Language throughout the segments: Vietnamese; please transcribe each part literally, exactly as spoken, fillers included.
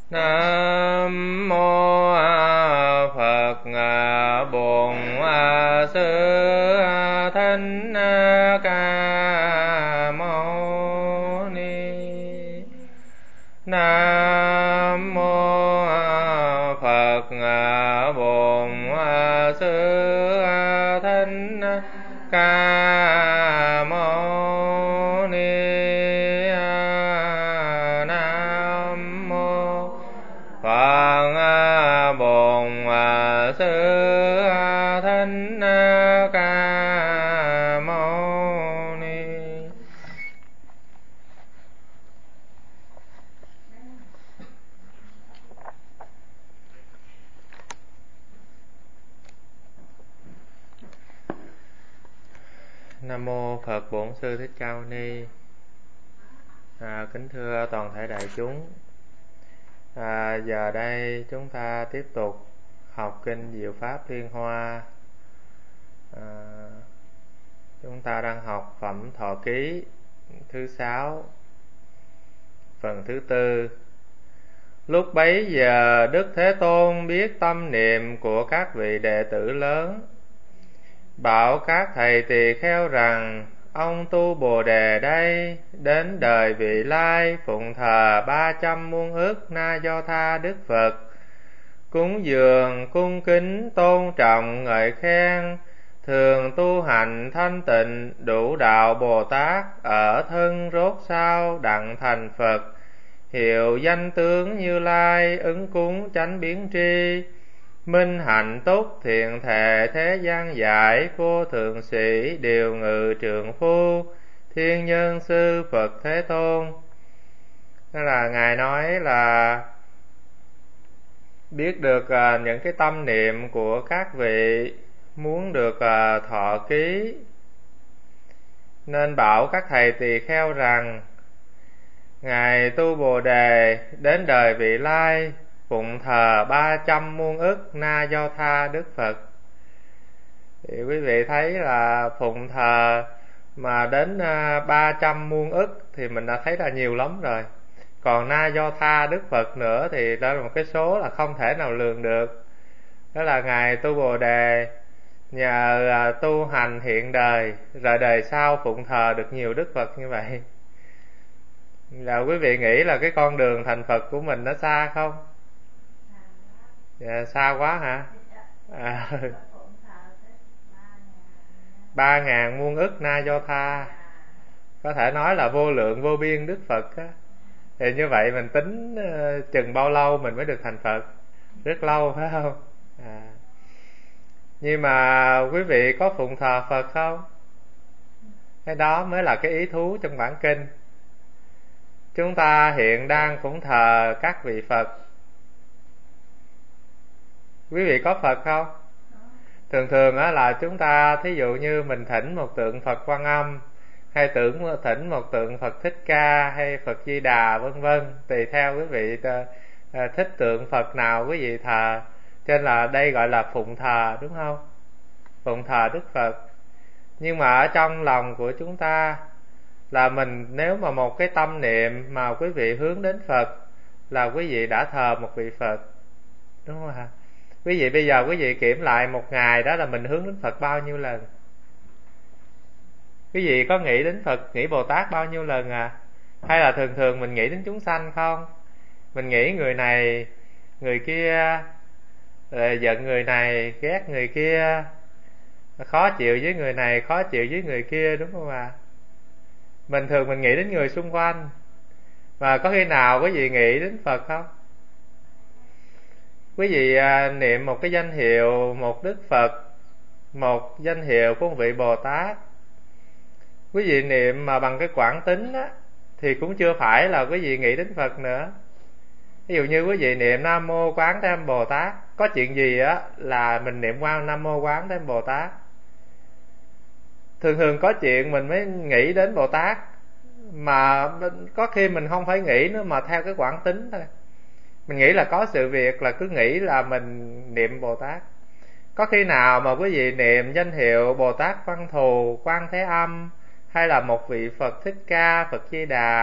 Nam mô Phật Bổn Sư Thích Ca Mâu Ni. Nam mô Phật Bổn Sư Thích Ca Mâu Ni. Nam mô Phật Bổn Sư Thích Ca Mâu Ni. Nam mô Phật Bổn Sư Thích Ca Mâu Ni. À, kính thưa toàn thể đại chúng, à, giờ đây chúng ta tiếp tục học kinh Diệu Pháp Liên Hoa. À, chúng ta đang học phẩm Thọ Ký thứ sáu, phần thứ tư. Lúc bấy giờ Đức Thế Tôn biết tâm niệm của các vị đệ tử lớn, bảo các thầy tỳ kheo rằng: ông tu Bồ Đề đây đến đời vị lai phụng thờ ba trăm muôn ức Na Do Tha Đức Phật, cúng dường cung kính tôn trọng ngợi khen, thường tu hành thanh tịnh đủ đạo Bồ Tát, ở thân rốt sao đặng thành Phật, hiệu danh tướng Như Lai ứng cúng chánh biến tri, minh hạnh túc thiện thệ thế gian giải, vô thượng sĩ điều ngự trượng phu, thiên nhân sư Phật Thế Tôn. Đó là Ngài nói là biết được uh, những cái tâm niệm của các vị muốn được uh, thọ ký, nên bảo các thầy tỳ kheo rằng: Ngài tu Bồ Đề đến đời vị lai phụng thờ ba trăm muôn ức Na Do Tha Đức Phật. Thì quý vị thấy là phụng thờ mà đến ba trăm muôn ức thì mình đã thấy là nhiều lắm rồi. Còn Na Do Tha Đức Phật nữa thì đó là một cái số là không thể nào lường được. Đó là Ngài tu Bồ Đề nhờ tu hành hiện đời, rồi đời sau phụng thờ được nhiều Đức Phật như vậy. Là quý vị nghĩ là cái con đường thành Phật của mình nó xa không? Dạ, xa quá hả? À, ba ngàn muôn ức Na Do Tha, có thể nói là vô lượng vô biên Đức Phật á. Thì như vậy mình tính uh, chừng bao lâu mình mới được thành Phật? Rất lâu phải không? À. Nhưng mà quý vị có phụng thờ Phật không? Cái đó mới là cái ý thú trong bản kinh. Chúng ta hiện đang phụng thờ các vị Phật. Quý vị có Phật không? Thường thường á là chúng ta thí dụ như mình thỉnh một tượng Phật Quan Âm, hay tưởng thỉnh một tượng Phật Thích Ca hay Phật Di Đà vân vân, tùy theo quý vị thích tượng Phật nào quý vị thờ. Cho nên là đây gọi là phụng thờ, đúng không? Phụng thờ Đức Phật. Nhưng mà ở trong lòng của chúng ta là mình, nếu mà một cái tâm niệm mà quý vị hướng đến Phật là quý vị đã thờ một vị Phật, đúng không ạ? Quý vị bây giờ quý vị kiểm lại một ngày đó là mình hướng đến Phật bao nhiêu lần? Quý vị có nghĩ đến Phật, nghĩ Bồ Tát bao nhiêu lần à? Hay là thường thường mình nghĩ đến chúng sanh không? Mình nghĩ người này, người kia, rồi giận người này, ghét người kia, khó chịu với người này, khó chịu với người kia, đúng không ạ? Mình thường mình nghĩ đến người xung quanh. Và có khi nào quý vị nghĩ đến Phật không? Quý vị à, niệm một cái danh hiệu một Đức Phật, một danh hiệu của một vị Bồ Tát, quý vị niệm mà bằng cái quảng tín á, thì cũng chưa phải là quý vị nghĩ đến Phật nữa. Ví dụ như quý vị niệm Nam Mô Quán Thế Âm Bồ Tát, có chuyện gì á là mình niệm qua Nam Mô Quán Thế Âm Bồ Tát. Thường thường có chuyện mình mới nghĩ đến Bồ Tát, mà có khi mình không phải nghĩ nữa mà theo cái quảng tín thôi. Mình nghĩ là có sự việc là cứ nghĩ là mình niệm Bồ Tát. Có khi nào mà quý vị niệm danh hiệu Bồ Tát Văn Thù, Quan Thế Âm, hay là một vị Phật Thích Ca, Phật Di Đà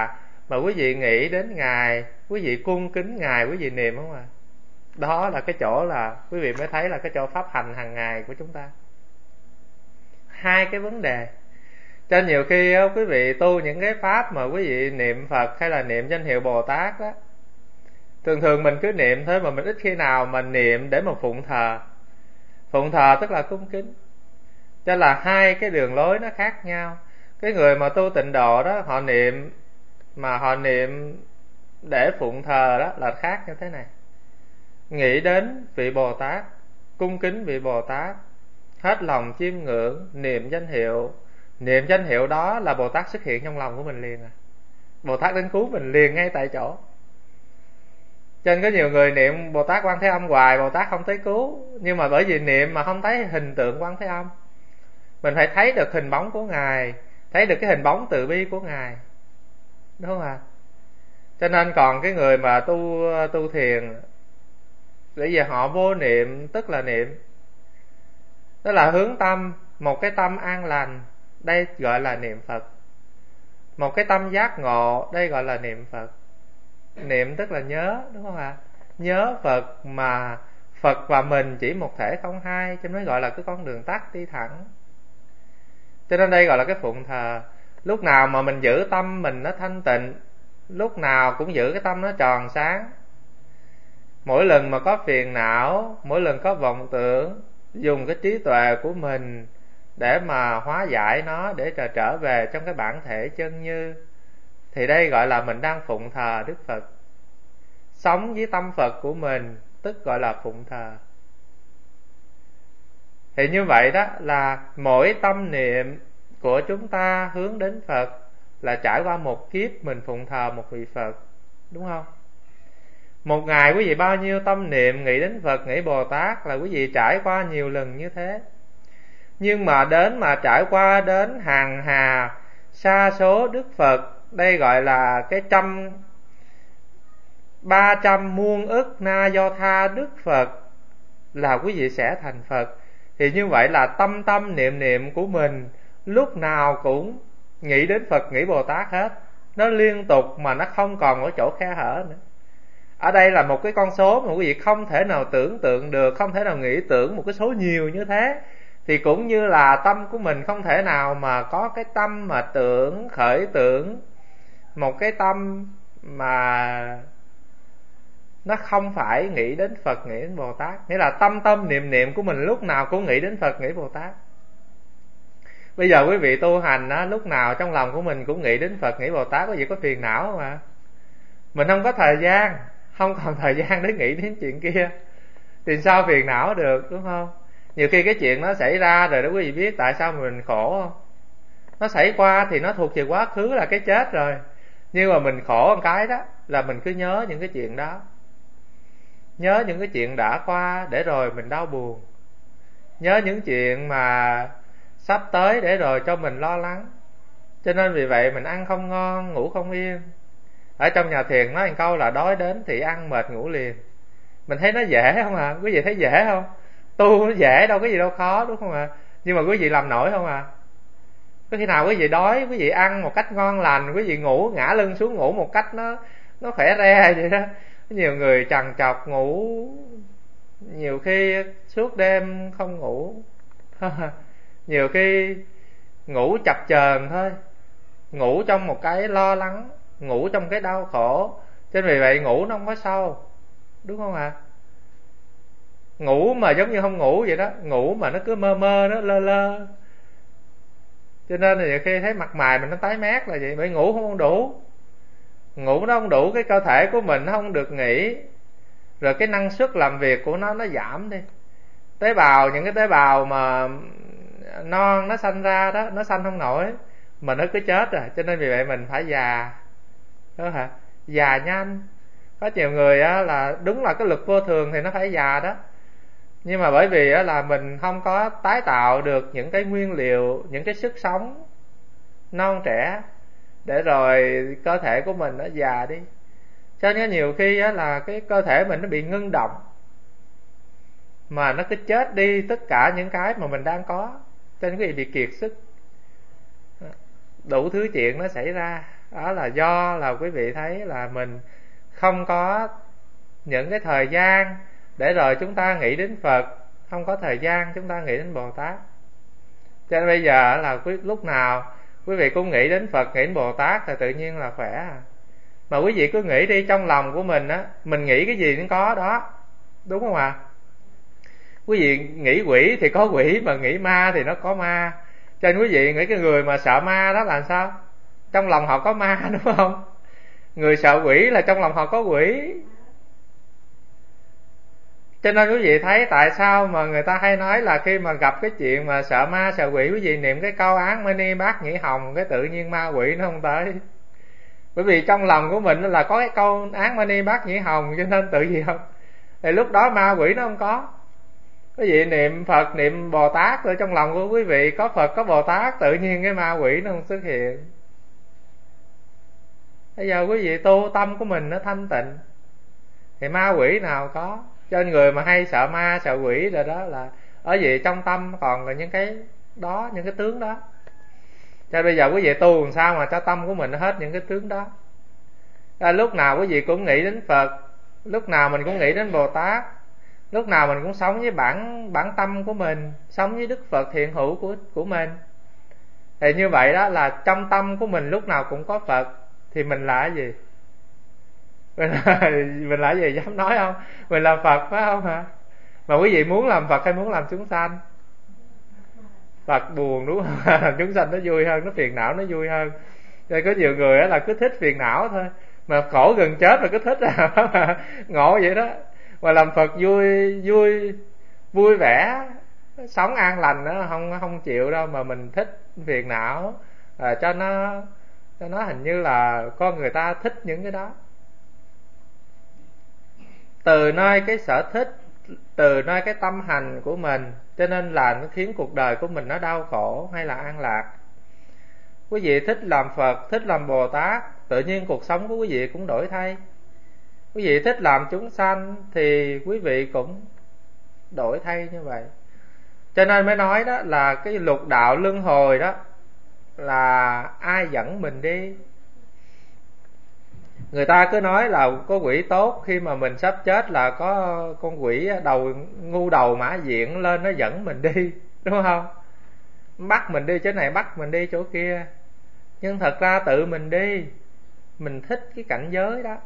mà quý vị nghĩ đến Ngài, quý vị cung kính Ngài, quý vị niệm không à? Đó là cái chỗ là quý vị mới thấy là cái chỗ pháp hành hàng ngày của chúng ta. Hai cái vấn đề. Cho nên nhiều khi quý vị tu những cái pháp mà quý vị niệm Phật hay là niệm danh hiệu Bồ Tát đó, thường thường mình cứ niệm thôi mà mình ít khi nào mà niệm để mà phụng thờ. Phụng thờ tức là cung kính. Cho nên là hai cái đường lối nó khác nhau. Cái người mà tu tịnh độ đó, họ niệm mà họ niệm để phụng thờ đó là khác như thế này. Nghĩ đến vị Bồ Tát, cung kính vị Bồ Tát, hết lòng chiêm ngưỡng, niệm danh hiệu. Niệm danh hiệu đó là Bồ Tát xuất hiện trong lòng của mình liền à. Bồ Tát đến cứu mình liền ngay tại chỗ. Cho nên có nhiều người niệm Bồ Tát Quan Thế Âm hoài, Bồ Tát không tới cứu. Nhưng mà bởi vì niệm mà không thấy hình tượng Quan Thế Âm. Mình phải thấy được hình bóng của Ngài, thấy được cái hình bóng từ bi của Ngài, đúng không ạ? Cho nên còn cái người mà tu tu thiền, bởi vì họ vô niệm tức là niệm, tức là hướng tâm, một cái tâm an lành, đây gọi là niệm Phật. Một cái tâm giác ngộ, đây gọi là niệm Phật. Niệm tức là nhớ, đúng không ạ? Nhớ Phật mà Phật và mình chỉ một thể không hai, cho nên gọi là cái con đường tắt đi thẳng. Cho nên đây gọi là cái phụng thờ. Lúc nào mà mình giữ tâm mình nó thanh tịnh, lúc nào cũng giữ cái tâm nó tròn sáng. Mỗi lần mà có phiền não, mỗi lần có vọng tưởng, dùng cái trí tuệ của mình để mà hóa giải nó, để trở trở về trong cái bản thể chân như, thì đây gọi là mình đang phụng thờ Đức Phật. Sống với tâm Phật của mình tức gọi là phụng thờ. Thì như vậy đó là mỗi tâm niệm của chúng ta hướng đến Phật là trải qua một kiếp mình phụng thờ một vị Phật, đúng không? Một ngày quý vị bao nhiêu tâm niệm nghĩ đến Phật, nghĩ Bồ Tát là quý vị trải qua nhiều lần như thế. Nhưng mà đến mà trải qua đến hàng hà sa số Đức Phật, đây gọi là cái trăm ba trăm muôn ức na do tha Đức Phật, là quý vị sẽ thành Phật. Thì như vậy là tâm tâm niệm niệm của mình lúc nào cũng nghĩ đến Phật, nghĩ Bồ Tát hết. Nó liên tục mà nó không còn ở chỗ khe hở nữa. Ở đây là một cái con số mà quý vị không thể nào tưởng tượng được, không thể nào nghĩ tưởng một cái số nhiều như thế. Thì cũng như là tâm của mình không thể nào mà có cái tâm mà tưởng, khởi tưởng, một cái tâm mà nó không phải nghĩ đến Phật, nghĩ đến Bồ Tát. Nghĩa là tâm tâm niệm niệm của mình lúc nào cũng nghĩ đến Phật, nghĩ Bồ Tát. Bây giờ quý vị tu hành á, lúc nào trong lòng của mình cũng nghĩ đến Phật, nghĩ Bồ Tát, quý vị có phiền não không ạ? Mình không có thời gian, không còn thời gian để nghĩ đến chuyện kia, thì sao phiền não được, đúng không? Nhiều khi cái chuyện nó xảy ra rồi đó, quý vị biết tại sao mình khổ không? Nó xảy qua thì nó thuộc về quá khứ, là cái chết rồi. Nhưng mà mình khổ một cái đó là mình cứ nhớ những cái chuyện đó, nhớ những cái chuyện đã qua để rồi mình đau buồn, nhớ những chuyện mà sắp tới để rồi cho mình lo lắng. Cho nên vì vậy mình ăn không ngon, ngủ không yên. Ở trong nhà thiền nói một câu là đói đến thì ăn, mệt ngủ liền. Mình thấy nó dễ không à? Quý vị thấy dễ không? Tu nó dễ đâu, cái gì đâu khó, đúng không ạ? Nhưng mà quý vị làm nổi không à? Có khi nào quý vị đói, quý vị ăn một cách ngon lành, quý vị ngủ ngã lưng xuống ngủ một cách nó nó khỏe re vậy đó. Nhiều người trằn trọc ngủ, nhiều khi suốt đêm không ngủ. Nhiều khi ngủ chập chờn thôi, ngủ trong một cái lo lắng, ngủ trong cái đau khổ. Cho nên vì vậy ngủ nó không có sâu, đúng không ạ? À? Ngủ mà giống như không ngủ vậy đó, ngủ mà nó cứ mơ mơ, nó lơ lơ. Cho nên là nhiều khi thấy mặt mày mình nó tái mét là vậy, bởi ngủ không đủ. Ngủ nó không đủ, cái cơ thể của mình nó không được nghỉ, rồi cái năng suất làm việc của nó nó giảm đi. Tế bào, những cái tế bào mà non nó sanh ra đó, nó sanh không nổi mà nó cứ chết rồi. Cho nên vì vậy mình phải già, đó hả? Già nhanh. Có nhiều người á, là đúng là cái lực vô thường thì nó phải già đó, nhưng mà bởi vì á, là mình không có tái tạo được những cái nguyên liệu, những cái sức sống non trẻ, để rồi cơ thể của mình nó già đi. Cho nên nhiều khi á, là cái cơ thể mình nó bị ngưng động, mà nó cứ chết đi tất cả những cái mà mình đang có. Cho nên cái gì bị kiệt sức, đủ thứ chuyện nó xảy ra. Đó là do là quý vị thấy là mình không có những cái thời gian để rồi chúng ta nghĩ đến Phật, không có thời gian chúng ta nghĩ đến Bồ Tát. Cho nên bây giờ là quý, lúc nào quý vị cũng nghĩ đến Phật, nghĩ đến Bồ Tát thì tự nhiên là khỏe à. Mà quý vị cứ nghĩ đi, trong lòng của mình á, mình nghĩ cái gì cũng có đó, đúng không ạ? À? Quý vị nghĩ quỷ thì có quỷ, mà nghĩ ma thì nó có ma. Cho nên quý vị nghĩ cái người mà sợ ma đó là sao? Trong lòng họ có ma, đúng không? Người sợ quỷ là trong lòng họ có quỷ. Cho nên quý vị thấy tại sao mà người ta hay nói là khi mà gặp cái chuyện mà sợ ma sợ quỷ, quý vị niệm cái câu Án Mani Bát Nhĩ Hồng, cái tự nhiên ma quỷ nó không tới. Bởi vì trong lòng của mình là có cái câu Án Mani Bát Nhĩ Hồng, cho nên tự gì không? Thì lúc đó ma quỷ nó không có. Quý vị niệm Phật, niệm Bồ Tát, ở trong lòng của quý vị có Phật, có Bồ Tát, tự nhiên cái ma quỷ nó không xuất hiện. Bây giờ quý vị tu tâm của mình nó thanh tịnh thì ma quỷ nào có. Cho nên người mà hay sợ ma sợ quỷ rồi đó là ở gì trong tâm còn là những cái đó, những cái tướng đó. Cho nên bây giờ quý vị tu làm sao mà cho tâm của mình hết những cái tướng đó. À, lúc nào quý vị cũng nghĩ đến Phật, lúc nào mình cũng nghĩ đến Bồ Tát, lúc nào mình cũng sống với bản bản tâm của mình, sống với Đức Phật hiện hữu của của mình. Thì như vậy đó là trong tâm của mình lúc nào cũng có Phật, thì mình là cái gì? Mình là, mình là cái gì dám nói không? Mình là Phật phải không hả? Mà quý vị muốn làm Phật hay muốn làm chúng sanh? Phật buồn đúng không? Làm chúng sanh nó vui hơn, nó phiền não nó vui hơn. Rồi có nhiều người là cứ thích phiền não thôi, mà khổ gần chết rồi cứ thích à. Ngộ vậy đó. Mà làm Phật vui vui vui vẻ, sống an lành đó không không chịu đâu, mà mình thích phiền não à, cho nó cho nó hình như là con người ta thích những cái đó. Từ nơi cái sở thích, từ nơi cái tâm hành của mình, cho nên là nó khiến cuộc đời của mình nó đau khổ hay là an lạc. Quý vị thích làm Phật, thích làm Bồ Tát, tự nhiên cuộc sống của quý vị cũng đổi thay. Quý vị thích làm chúng sanh thì quý vị cũng đổi thay như vậy. Cho nên mới nói đó là cái lục đạo luân hồi đó là ai dẫn mình đi. Người ta cứ nói là có quỷ tốt, khi mà mình sắp chết là có con quỷ đầu ngu đầu mã diện lên nó dẫn mình đi, đúng không? Bắt mình đi chỗ này, bắt mình đi chỗ kia. Nhưng thật ra tự mình đi, mình thích cái cảnh giới đó.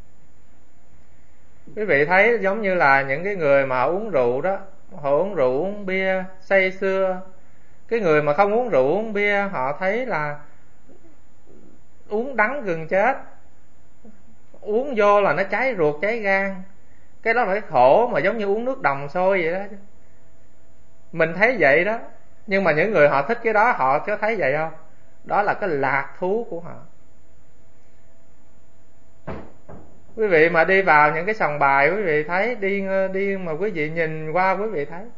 Quý vị thấy giống như là những cái người mà uống rượu đó, họ uống rượu uống bia say sưa. Cái người mà không uống rượu uống bia họ thấy là uống đắng gần chết, uống vô là nó cháy ruột cháy gan. Cái đó là cái khổ mà giống như uống nước đồng sôi vậy đó. Mình thấy vậy đó. Nhưng mà những người họ thích cái đó, họ có thấy vậy không? Đó là cái lạc thú của họ. Quý vị mà đi vào những cái sòng bài, quý vị thấy đi đi mà quý vị nhìn qua quý vị thấy,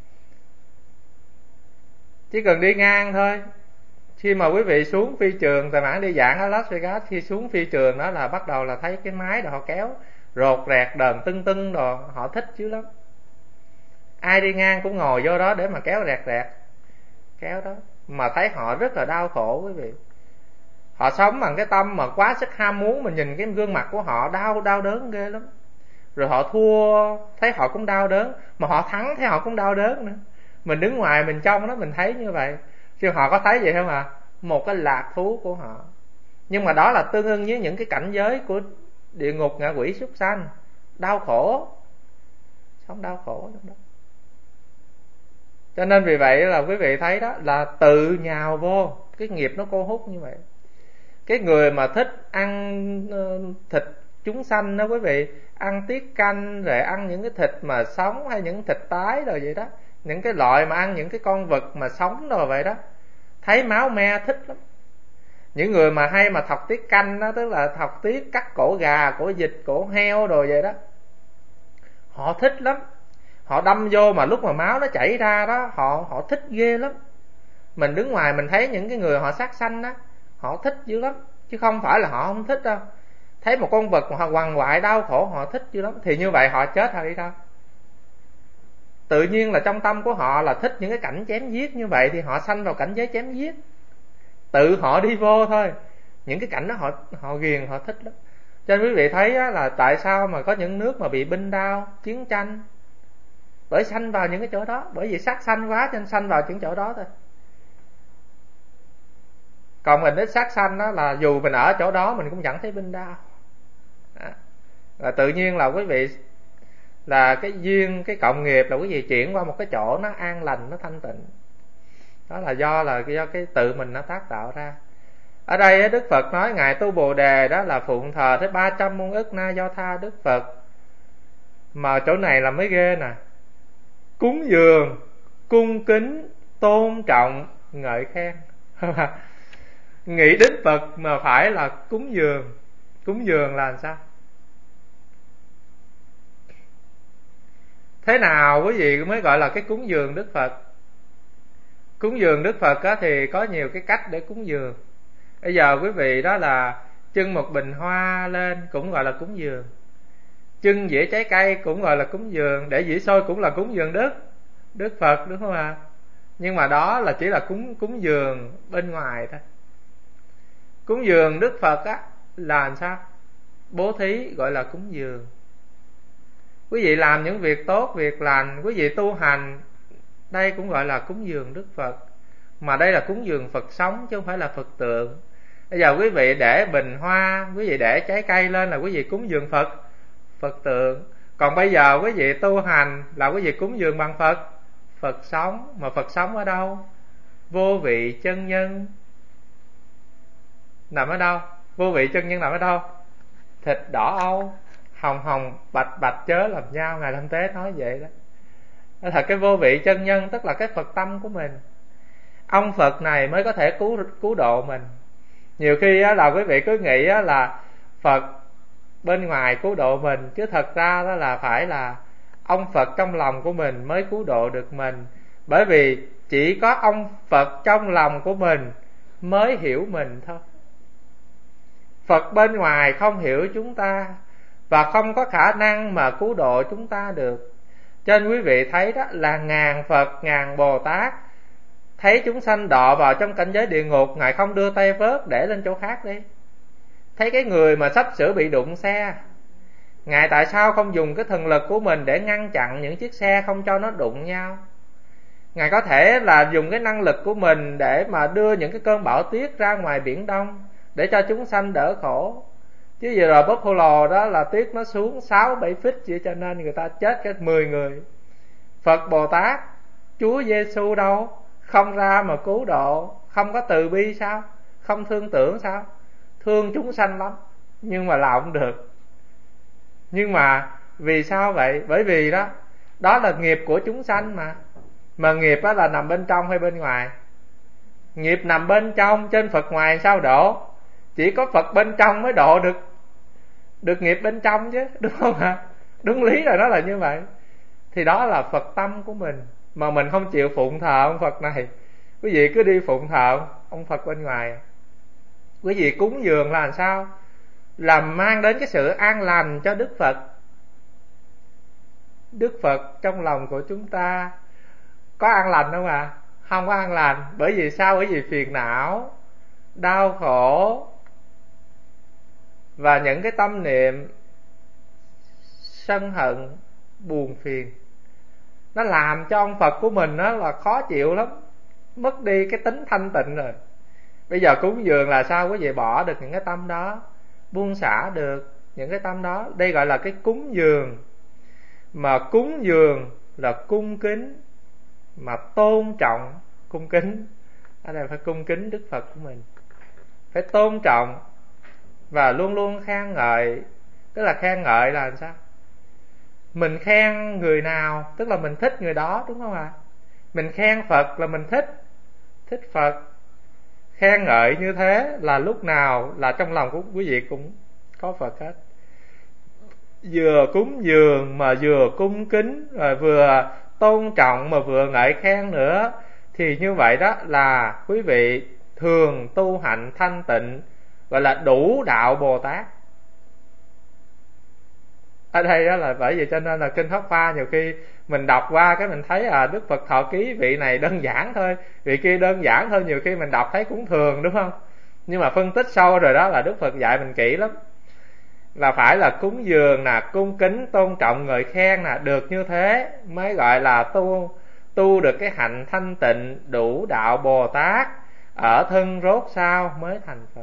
chỉ cần đi ngang thôi. Khi mà quý vị xuống phi trường, tại mãn đi giảng ở Las Vegas, khi xuống phi trường đó là bắt đầu là thấy cái máy đó họ kéo rột rẹt đờn tưng tưng đồ, họ thích chứ lắm. Ai đi ngang cũng ngồi vô đó để mà kéo rẹt rẹt kéo đó, mà thấy họ rất là đau khổ quý vị. Họ sống bằng cái tâm mà quá sức ham muốn, mà nhìn cái gương mặt của họ đau đau đớn ghê lắm. Rồi họ thua thấy họ cũng đau đớn, mà họ thắng thấy họ cũng đau đớn nữa. Mình đứng ngoài mình trong đó mình thấy như vậy, chứ họ có thấy vậy không à? Một cái lạc thú của họ. Nhưng mà đó là tương ưng với những cái cảnh giới của địa ngục, ngạ quỷ, súc sanh, đau khổ, sống đau khổ trong đó. Cho nên vì vậy là quý vị thấy đó là tự nhào vô cái nghiệp nó cô hút như vậy. Cái người mà thích ăn thịt chúng sanh đó quý vị, ăn tiết canh rồi ăn những cái thịt mà sống hay những thịt tái rồi vậy đó, những cái loại mà ăn những cái con vật mà sống rồi vậy đó, thấy máu me thích lắm. Những người mà hay mà thọc tiết canh đó, tức là thọc tiết cắt cổ gà, cổ vịt, cổ heo rồi vậy đó, họ thích lắm. Họ đâm vô mà lúc mà máu nó chảy ra đó, họ họ thích ghê lắm. Mình đứng ngoài mình thấy những cái người họ sát sanh đó, họ thích dữ lắm, chứ không phải là họ không thích đâu. Thấy một con vật mà họ quằn quại đau khổ họ thích dữ lắm. Thì như vậy họ chết họ đi đâu? Tự nhiên là trong tâm của họ là thích những cái cảnh chém giết như vậy, thì họ sanh vào cảnh giới chém giết. Tự họ đi vô thôi. những cái cảnh đó họ họ ghiền, họ thích lắm. Cho nên quý vị thấy á, là tại sao mà có những nước mà bị binh đao, chiến tranh, bởi sanh vào những cái chỗ đó, bởi vì sát sanh quá cho nên sanh vào những chỗ đó thôi. Còn mình ít sát sanh đó là dù mình ở chỗ đó mình cũng chẳng thấy binh đao. À, và tự nhiên là quý vị là cái duyên, cái cộng nghiệp là quý vị chuyển qua một cái chỗ nó an lành, nó thanh tịnh. Đó là do là do cái tự mình nó tác tạo ra. Ở đây Đức Phật nói ngài tu Bồ Đề đó là phụng thờ tới ba trăm muôn ức na do tha Đức Phật. Mà chỗ này là mới ghê nè. Cúng dường, cung kính, tôn trọng, ngợi khen. Nghĩ đến Phật mà phải là cúng dường. Cúng dường là làm sao? Thế nào quý vị mới gọi là cái cúng dường Đức Phật? Cúng dường Đức Phật á, thì có nhiều cái cách để cúng dường. Bây giờ quý vị đó là trưng một bình hoa lên cũng gọi là cúng dường. Trưng dĩa trái cây cũng gọi là cúng dường. Để dĩa xôi cũng là cúng dường Đức Đức Phật, đúng không ạ? À? Nhưng mà đó là chỉ là cúng cúng dường bên ngoài thôi. Cúng dường Đức Phật á là làm sao? Bố thí gọi là cúng dường. Quý vị làm những việc tốt, việc lành, quý vị tu hành, đây cũng gọi là cúng dường Đức Phật. Mà đây là cúng dường Phật sống chứ không phải là Phật tượng. Bây giờ quý vị để bình hoa, quý vị để trái cây lên là quý vị cúng dường Phật, Phật tượng. Còn bây giờ quý vị tu hành là quý vị cúng dường bằng Phật, Phật sống. Mà Phật sống ở đâu? Vô vị chân nhân nằm ở đâu? Vô vị chân nhân nằm ở đâu? Thịt đỏ âu, hồng hồng bạch bạch chớ làm nhau. Ngài Lâm Tế nói vậy đó. Đó là cái vô vị chân nhân, tức là cái Phật tâm của mình. Ông Phật này mới có thể cứu cứu độ mình. Nhiều khi á, là quý vị cứ nghĩ á, là Phật bên ngoài cứu độ mình, chứ thật ra đó là phải là ông Phật trong lòng của mình mới cứu độ được mình. Bởi vì chỉ có ông Phật trong lòng của mình mới hiểu mình thôi. Phật bên ngoài không hiểu chúng ta và không có khả năng mà cứu độ chúng ta được. Cho nên quý vị thấy đó là ngàn Phật, ngàn Bồ Tát thấy chúng sanh đọa vào trong cảnh giới địa ngục, ngài không đưa tay vớt để lên chỗ khác đi. Thấy cái người mà sắp sửa bị đụng xe, ngài tại sao không dùng cái thần lực của mình để ngăn chặn những chiếc xe không cho nó đụng nhau? Ngài có thể là dùng cái năng lực của mình để mà đưa những cái cơn bão tuyết ra ngoài Biển Đông để cho chúng sanh đỡ khổ. Chứ giờ rồi Buffalo đó là tuyết nó xuống sáu bảy feet vậy, cho nên người ta chết cái mười người. Phật Bồ Tát, Chúa Giêsu đâu? Không ra mà cứu độ, không có từ bi sao? Không thương tưởng sao? Thương chúng sanh lắm, nhưng mà làm không được. Nhưng mà vì sao vậy? Bởi vì đó, đó là nghiệp của chúng sanh mà. Mà nghiệp đó là nằm bên trong hay bên ngoài? Nghiệp nằm bên trong, trên Phật ngoài sao độ? Chỉ có Phật bên trong mới độ được được nghiệp bên trong chứ, đúng không ạ? Đúng lý là nó là như vậy. Thì đó là Phật tâm của mình. Mà mình không chịu phụng thờ ông Phật này, quý vị cứ đi phụng thờ ông Phật bên ngoài. Quý vị cúng dường là làm sao? Là mang đến cái sự an lành cho Đức Phật. Đức Phật trong lòng của chúng ta có an lành không ạ? À? Không có an lành. Bởi vì sao? Bởi vì phiền não, đau khổ và những cái tâm niệm sân hận, buồn phiền, nó làm cho ông Phật của mình đó là khó chịu lắm, mất đi cái tính thanh tịnh rồi. Bây giờ cúng dường là sao? Quý vị bỏ được những cái tâm đó, buông xả được những cái tâm đó. Đây gọi là cái cúng dường. Mà cúng dường là cung kính, mà tôn trọng. Cung kính ở đây phải cung kính Đức Phật của mình, phải tôn trọng và luôn luôn khen ngợi. Tức là khen ngợi là làm sao? Mình khen người nào tức là mình thích người đó, đúng không ạ? À? Mình khen Phật là mình thích thích Phật. Khen ngợi như thế là lúc nào là trong lòng của quý vị cũng có Phật hết. Vừa cúng dường mà vừa cung kính, rồi vừa tôn trọng mà vừa ngợi khen nữa, thì như vậy đó là quý vị thường tu hạnh thanh tịnh, gọi là đủ đạo Bồ Tát. Ở đây đó là bởi vì cho nên là kinh Pháp Hoa nhiều khi mình đọc qua cái mình thấy à Đức Phật thọ ký vị này đơn giản thôi, vị kia đơn giản thôi, nhiều khi mình đọc thấy cũng thường, đúng không? Nhưng mà phân tích sâu rồi đó là Đức Phật dạy mình kỹ lắm, là phải là cúng dường nè, cung kính tôn trọng ngợi khen nè, được như thế mới gọi là tu tu được cái hạnh thanh tịnh đủ đạo Bồ Tát, ở thân rốt sao mới thành Phật.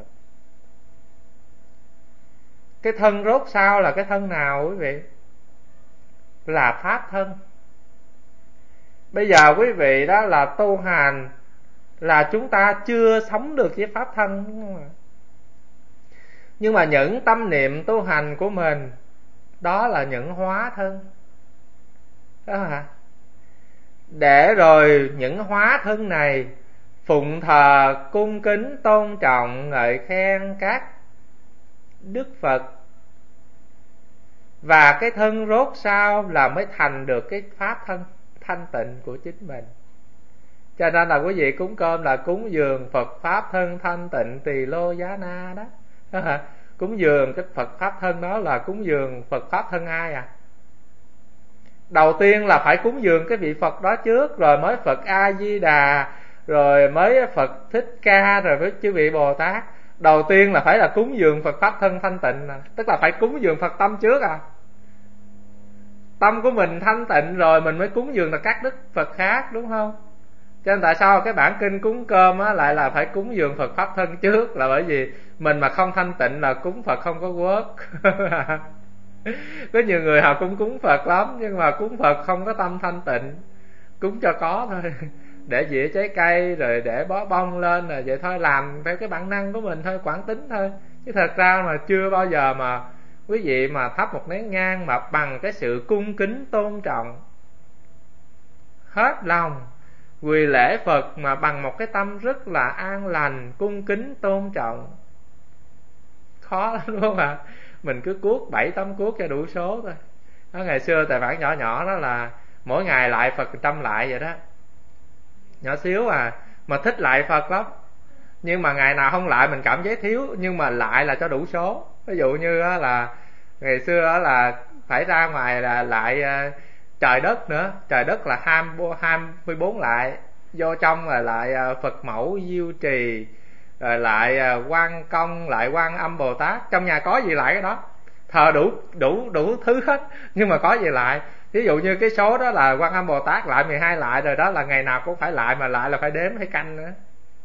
Cái thân rốt sao là cái thân nào quý vị? Là pháp thân. Bây giờ quý vị đó là tu hành, là chúng ta chưa sống được với pháp thân, đúng không ạ? Nhưng mà những tâm niệm tu hành của mình đó là những hóa thân đó hả? Để rồi những hóa thân này phụng thờ cung kính tôn trọng ngợi khen các Đức Phật, và cái thân rốt sao là mới thành được cái pháp thân thanh tịnh của chính mình. Cho nên là quý vị cúng cơm là cúng dường Phật pháp thân thanh tịnh Tỳ Lô Giá Na đó, đó hả? Cúng dường cái Phật pháp thân đó là cúng dường Phật pháp thân ai à? Đầu tiên là phải cúng dường cái vị Phật đó trước, rồi mới Phật A Di Đà, rồi mới Phật Thích Ca, rồi với chư vị Bồ Tát. Đầu tiên là phải là cúng dường Phật pháp thân thanh tịnh, à. Tức là phải cúng dường Phật tâm trước à. Tâm của mình thanh tịnh rồi mình mới cúng dường là các Đức Phật khác, đúng không? Cho nên tại sao cái bản kinh cúng cơm á lại là phải cúng dường Phật pháp thân trước, là bởi vì mình mà không thanh tịnh là cúng Phật không có work. Có nhiều người họ cũng cúng Phật lắm, nhưng mà cúng Phật không có tâm thanh tịnh, cúng cho có thôi, để dĩa trái cây rồi để bó bông lên rồi vậy thôi, làm theo cái bản năng của mình thôi, quán tính thôi. Chứ thật ra mà chưa bao giờ mà quý vị mà thắp một nén nhang mà bằng cái sự cung kính tôn trọng hết lòng, quỳ lễ Phật mà bằng một cái tâm rất là an lành, cung kính tôn trọng, khó lắm, đúng không ạ? Mình cứ cuốc bảy tấm cuốc cho đủ số thôi đó. Ngày xưa tài bản nhỏ nhỏ đó là mỗi ngày lại Phật trăm lại vậy đó, nhỏ xíu à, mà thích lại Phật lắm. Nhưng mà ngày nào không lại mình cảm thấy thiếu, nhưng mà lại là cho đủ số. Ví dụ như là ngày xưa là phải ra ngoài là lại trời đất nữa, trời đất là hai mươi bốn lại, vô trong là lại Phật mẫu Diêu Trì, rồi lại Quan Công, lại Quan Âm Bồ Tát. Trong nhà có gì lại cái đó, thờ đủ đủ đủ thứ hết, nhưng mà có gì lại. Ví dụ như cái số đó là Quan Âm Bồ Tát lại mười hai lại rồi đó, là ngày nào cũng phải lại, mà lại là phải đếm phải canh nữa,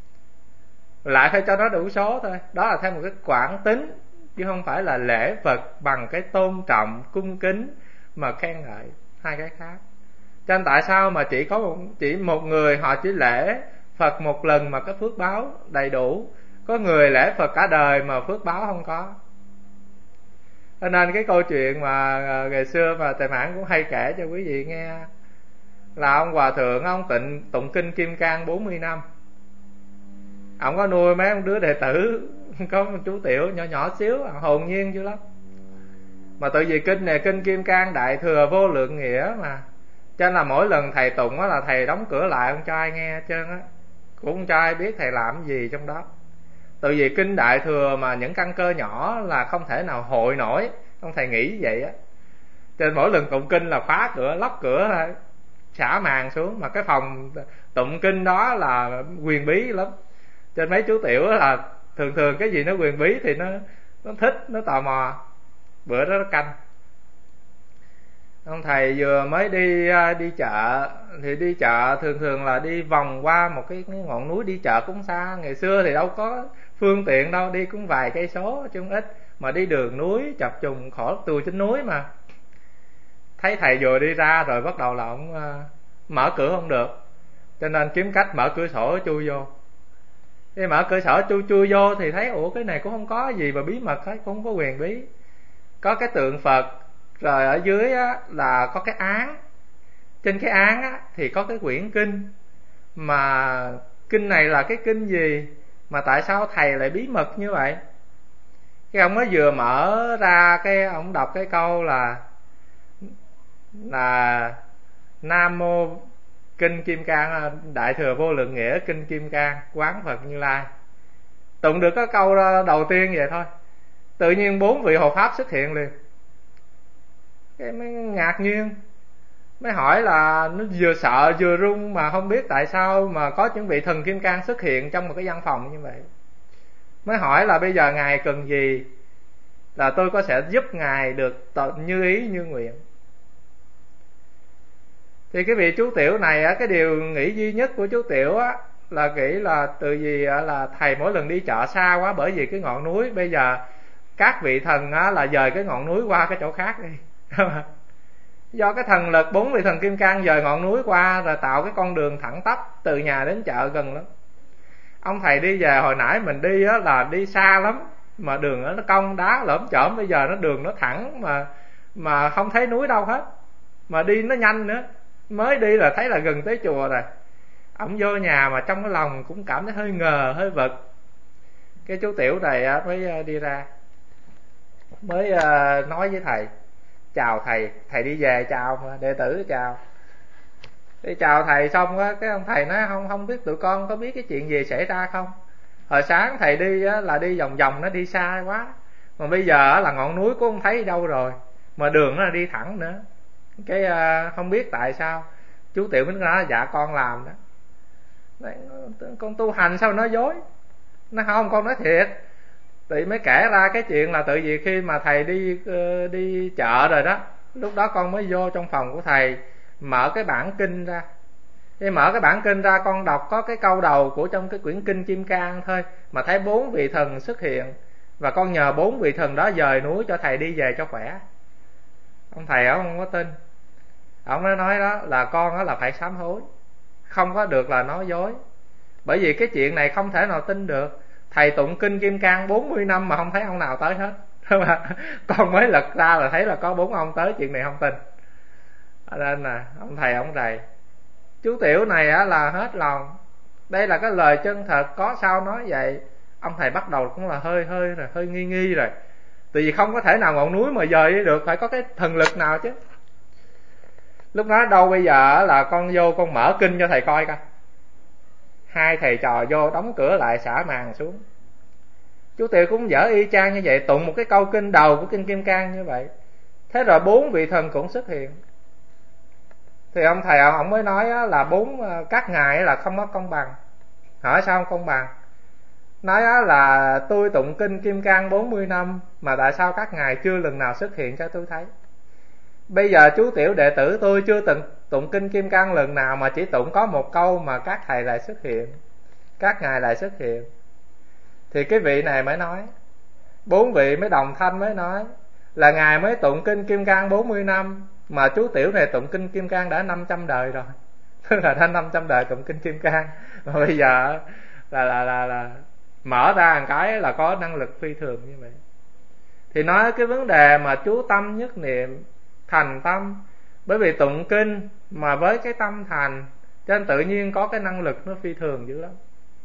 lại phải cho nó đủ số thôi. Đó là theo một cái quảng tính, chứ không phải là lễ Phật bằng cái tôn trọng cung kính mà khen ngợi, hai cái khác. Cho nên tại sao mà chỉ có một, chỉ một người họ chỉ lễ Phật một lần mà cái phước báo đầy đủ, có người lễ Phật cả đời mà phước báo không có. Cho nên cái câu chuyện mà ngày xưa mà Thầy Mãn cũng hay kể cho quý vị nghe, là ông hòa thượng ông tịnh tụng kinh Kim Cang bốn mươi năm. Ông có nuôi mấy ông đứa đệ tử, có một chú tiểu nhỏ nhỏ xíu, hồn nhiên dữ lắm. Mà tự vì kinh này kinh Kim Cang Đại Thừa Vô Lượng Nghĩa mà, cho nên là mỗi lần thầy tụng á là thầy đóng cửa lại, không cho ai nghe hết trơn á, cũng không cho ai biết thầy làm gì trong đó. Tự vì kinh Đại Thừa mà những căn cơ nhỏ là không thể nào hội nổi, ông thầy nghĩ vậy á. Cho nên mỗi lần tụng kinh là khóa cửa, lóc cửa thôi, xả màn xuống. Mà cái phòng tụng kinh đó là quyền bí lắm, cho nên mấy chú tiểu là thường thường cái gì nó quyền bí thì nó nó thích, nó tò mò. Bữa đó nó canh, ông thầy vừa mới đi đi chợ, thì đi chợ thường thường là đi vòng qua một cái, cái ngọn núi, đi chợ cũng xa. Ngày xưa thì đâu có phương tiện đâu, đi cũng vài cây số chứ không ít, mà đi đường núi chập trùng khổ tù trên núi mà. Thấy thầy vừa đi ra rồi bắt đầu là ông uh, mở cửa không được, cho nên kiếm cách mở cửa sổ chui vô. Khi mở cửa sổ chui chui vô thì thấy ủa cái này cũng không có gì mà bí mật hết, cũng không có quyền bí. Có cái tượng Phật, rồi ở dưới á, là có cái án. Trên cái án á, thì có cái quyển kinh, mà kinh này là cái kinh gì mà tại sao thầy lại bí mật như vậy? Cái ông mới vừa mở ra, cái ông đọc cái câu là là Nam Mô Kinh Kim Cang Đại Thừa Vô Lượng Nghĩa Kinh Kim Cang Quán Phật Như Lai. Tụng được cái câu đầu tiên vậy thôi, tự nhiên bốn vị hộ pháp xuất hiện liền. Cái mới ngạc nhiên, mới hỏi là nó vừa sợ vừa run, mà không biết tại sao mà có những vị thần Kim Cang xuất hiện trong một cái văn phòng như vậy. mới hỏi là bây giờ Ngài cần gì là tôi có sẽ giúp Ngài được như ý như nguyện. Thì cái vị chú Tiểu này á, cái điều nghĩ duy nhất của chú Tiểu á là nghĩ là từ vì là thầy mỗi lần đi chợ xa quá, bởi vì cái ngọn núi bây giờ các vị thần á, là dời cái ngọn núi qua cái chỗ khác đi. Do cái thần lực bốn vị thần kim cang dời ngọn núi qua rồi tạo cái con đường thẳng tắp từ nhà đến chợ gần lắm. Ông thầy đi về hồi nãy mình đi á, là đi xa lắm mà đường nó cong đá lởm chởm, bây giờ nó đường nó thẳng mà mà không thấy núi đâu hết, mà đi nó nhanh nữa. Mới đi là thấy là gần tới chùa rồi. Ông vô nhà mà trong cái lòng cũng cảm thấy hơi ngờ hơi vật. Cái chú Tiểu này mới đi ra, mới nói với thầy chào thầy. Thầy đi về chào mà đệ tử chào. Đi chào thầy xong á, cái ông thầy nói không không biết tụi con có biết cái chuyện gì xảy ra không. Hồi sáng thầy đi á, là đi vòng vòng nó đi xa quá, mà bây giờ á, là ngọn núi cũng không thấy đâu rồi, mà đường nó là đi thẳng nữa. Cái uh, không biết tại sao. Chú Tiểu mới nói dạ con làm đó. Đấy, con tu hành sao nói dối. Nó không, con nói thiệt. Thì mới kể ra cái chuyện là tự vì khi mà thầy đi uh, đi chợ rồi đó, lúc đó con mới vô trong phòng của thầy, mở cái bản kinh ra. Khi mở cái bản kinh ra, con đọc có cái câu đầu của trong cái quyển kinh Kim Cang thôi, mà thấy bốn vị thần xuất hiện, và con nhờ bốn vị thần đó dời núi cho thầy đi về cho khỏe. Ông thầy ông không có tin. Ông nói nói đó là con đó là phải sám hối, không có được là nói dối. Bởi vì cái chuyện này không thể nào tin được. Thầy tụng kinh Kim Cang bốn mươi năm mà không thấy ông nào tới hết. Con mới lật ra là thấy là có bốn ông tới, chuyện này không tin. Nên là ông thầy ông rầy. Chú Tiểu này á là hết lòng. Đây là cái lời chân thật, có sao nói vậy. Ông thầy bắt đầu cũng là hơi hơi rồi, hơi nghi nghi rồi. Tại vì không có thể nào ngọn núi mà dời đi được, phải có cái thần lực nào chứ. Lúc đó đâu bây giờ là con vô con mở kinh cho thầy coi coi. Hai thầy trò vô đóng cửa lại xả màn xuống. Chú Tiểu cũng dở y chang như vậy, tụng một cái câu kinh đầu của kinh Kim Cang như vậy. Thế rồi bốn vị thần cũng xuất hiện. Thì ông thầy ông mới nói là bốn các ngài là không có công bằng. Hỏi sao không công bằng? Nói là tôi tụng kinh Kim Cang bốn mươi năm mà tại sao các ngài chưa lần nào xuất hiện cho tôi thấy. Bây giờ chú Tiểu đệ tử tôi chưa từng tụng kinh Kim Cang lần nào, mà chỉ tụng có một câu mà các thầy lại xuất hiện, các ngài lại xuất hiện. Thì cái vị này mới nói, bốn vị mới đồng thanh mới nói là ngài mới tụng kinh Kim Cang bốn mươi năm, mà chú Tiểu này tụng kinh Kim Cang đã năm trăm đời rồi. Tức là đã năm trăm đời tụng kinh Kim Cang, mà bây giờ là là là, là mở ra một cái là có năng lực phi thường như vậy. Thì nói cái vấn đề mà chú tâm nhất niệm, thành tâm. Bởi vì tụng kinh mà với cái tâm thành, cho nên tự nhiên có cái năng lực nó phi thường dữ lắm.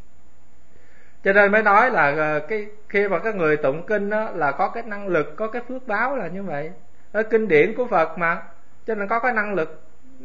Cho nên mới nói là cái khi mà cái người tụng kinh đó là có cái năng lực, có cái phước báo là như vậy. Ở kinh điển của Phật mà, cho nên có cái năng lực.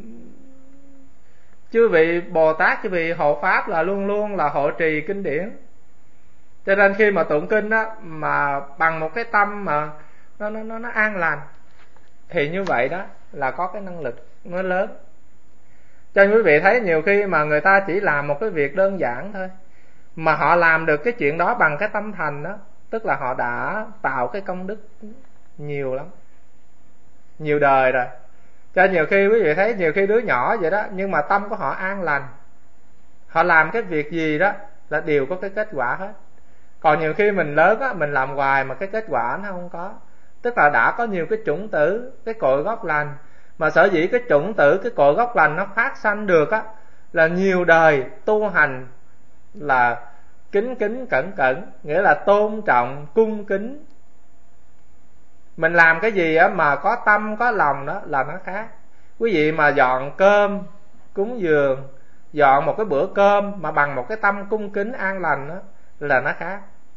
Chư vị Bồ Tát, chư vị hộ Pháp là luôn luôn là hộ trì kinh điển. Cho nên khi mà tụng kinh đó mà bằng một cái tâm mà nó nó nó, nó an lành, thì như vậy đó là có cái năng lực nó lớn. Cho nên quý vị thấy nhiều khi mà người ta chỉ làm một cái việc đơn giản thôi, mà họ làm được cái chuyện đó bằng cái tâm thành đó, tức là họ đã tạo cái công đức nhiều lắm, nhiều đời rồi. Cho nên nhiều khi quý vị thấy nhiều khi đứa nhỏ vậy đó, nhưng mà tâm của họ an lành, họ làm cái việc gì đó là đều có cái kết quả hết. Còn nhiều khi mình lớn á, mình làm hoài mà cái kết quả nó không có, tức là đã có nhiều cái chủng tử, cái cội gốc lành. Mà sở dĩ cái chủng tử, cái cội gốc lành nó phát sanh được á, là nhiều đời tu hành là kính kính cẩn cẩn, nghĩa là tôn trọng, cung kính. Mình làm cái gì á mà có tâm, có lòng đó là nó khác. Quý vị mà dọn cơm, cúng dường, dọn một cái bữa cơm mà bằng một cái tâm cung kính an lành đó là nó khác.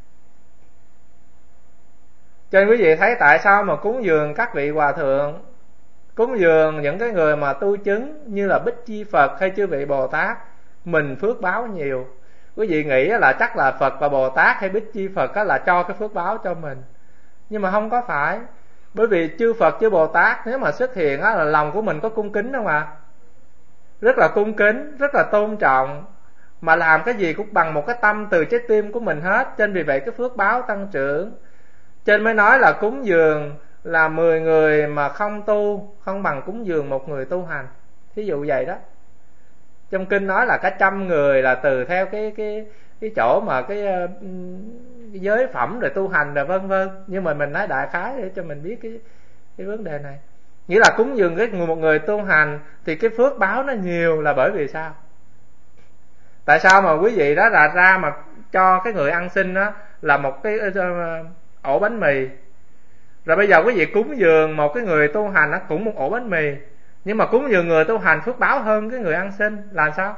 Cho nên quý vị thấy tại sao mà cúng dường các vị hòa thượng, cúng dường những cái người mà tu chứng như là Bích Chi Phật hay chư vị Bồ Tát, mình phước báo nhiều. Quý vị nghĩ là chắc là Phật và Bồ Tát hay Bích Chi Phật là cho cái phước báo cho mình, nhưng mà không có phải. Bởi vì chư Phật chư Bồ Tát nếu mà xuất hiện á, là lòng của mình có cung kính không ạ? À? Rất là cung kính, rất là tôn trọng. mà làm cái gì cũng bằng một cái tâm từ trái tim của mình hết. Cho nên vì vậy cái phước báo tăng trưởng. Cho nên mới nói là cúng dường là mười người mà không tu không bằng cúng dường một người tu hành, thí dụ vậy đó. Trong kinh nói là cả trăm người là từ theo cái cái cái chỗ mà cái, cái giới phẩm rồi tu hành rồi vân vân. Nhưng mà mình nói đại khái để cho mình biết cái cái vấn đề này. Nghĩa là cúng dường cái người một người tu hành thì cái phước báo nó nhiều là bởi vì sao? Tại sao mà quý vị đó là ra mà cho cái người ăn xin đó là một cái ổ bánh mì, rồi bây giờ quý vị cúng dường một cái người tu hành nó cũng một ổ bánh mì, nhưng mà cúng dường người tu hành phước báo hơn cái người ăn xin là sao?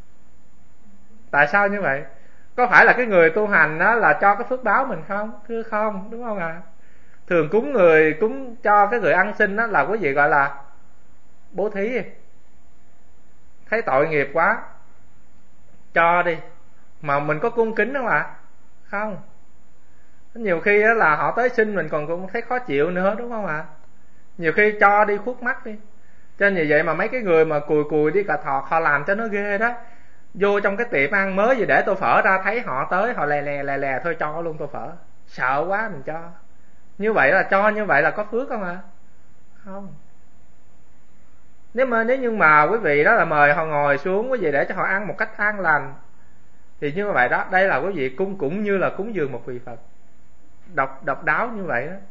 Tại sao như vậy? Có phải là cái người tu hành đó là cho cái phước báo mình không? Thưa không, đúng không ạ? À? Thường cúng người cúng cho cái người ăn xin đó là quý vị gọi là bố thí. Thấy tội nghiệp quá, cho đi. Mà mình có cung kính không ạ? À? Không. Nhiều khi đó là họ tới xin mình còn cũng thấy khó chịu nữa, đúng không ạ? À? Nhiều khi cho đi khuất mắt đi. Cho nên vì vậy mà mấy cái người mà cùi cùi đi cà thọt họ làm cho nó ghê đó. Vô trong cái tiệm ăn mới gì để tô phở ra, thấy họ tới họ lè lè lè lè thôi cho luôn tô phở. Sợ quá mình cho. Như vậy là cho như vậy là có phước không ạ? À? Không. Nếu mà nếu như mà quý vị đó là mời họ ngồi xuống quý vị để cho họ ăn một cách an lành thì như vậy đó, đây là quý vị cung cũng như là cúng dường một vị Phật. Độc độc đáo như vậy đó.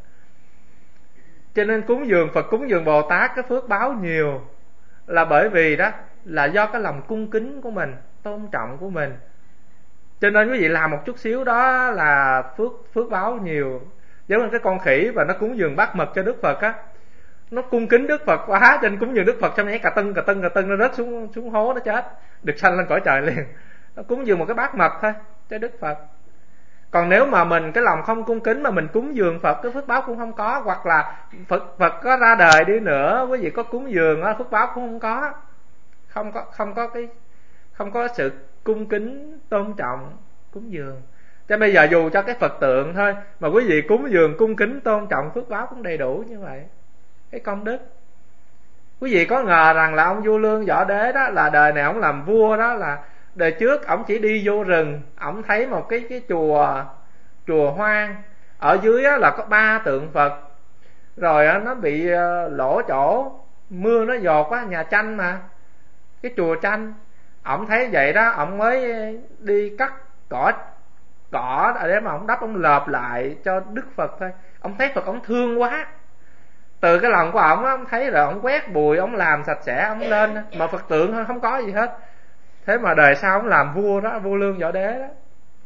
Cho nên cúng dường Phật, cúng dường Bồ Tát cái phước báo nhiều là bởi vì đó là do cái lòng cung kính của mình, tôn trọng của mình. Cho nên quý vị làm một chút xíu đó là phước phước báo nhiều. Giống như cái con khỉ và nó cúng dường bát mật cho Đức Phật á, nó cung kính Đức Phật quá, cho nên cúng dường Đức Phật xong nhảy cà tưng cà tưng cà tưng nó rớt xuống xuống hố nó chết, được sanh lên cõi trời liền. Nó cúng dường một cái bát mật thôi cho Đức Phật. Còn nếu mà mình cái lòng không cung kính mà mình cúng dường Phật, cái phước báo cũng không có. Hoặc là Phật Phật có ra đời đi nữa, quý vị có cúng dường đó, phước báo cũng không có. Không có không có cái không có sự cung kính tôn trọng cúng dường. Cho bây giờ dù cho cái Phật tượng thôi mà quý vị cúng dường cung kính tôn trọng, phước báo cũng đầy đủ như vậy. Cái công đức. Quý vị có ngờ rằng là ông Vua Lương Võ Đế đó là đời này ông làm vua đó, là đời trước ông chỉ đi vô rừng, ông thấy một cái cái chùa chùa hoang, ở dưới là có ba tượng Phật, rồi nó bị lỗ chỗ, mưa nó dột quá, nhà tranh mà, cái chùa tranh. Ông thấy vậy đó, ông mới đi cắt cỏ cỏ để mà ông đắp, ông lợp lại cho Đức Phật thôi. Ông thấy Phật ông thương quá, từ cái lòng của ông, ông thấy rồi ông quét bụi, ông làm sạch sẽ, ông lên, mà Phật tượng không có gì hết. Thế mà đời sau ông làm vua đó, vua Lương Võ Đế đó,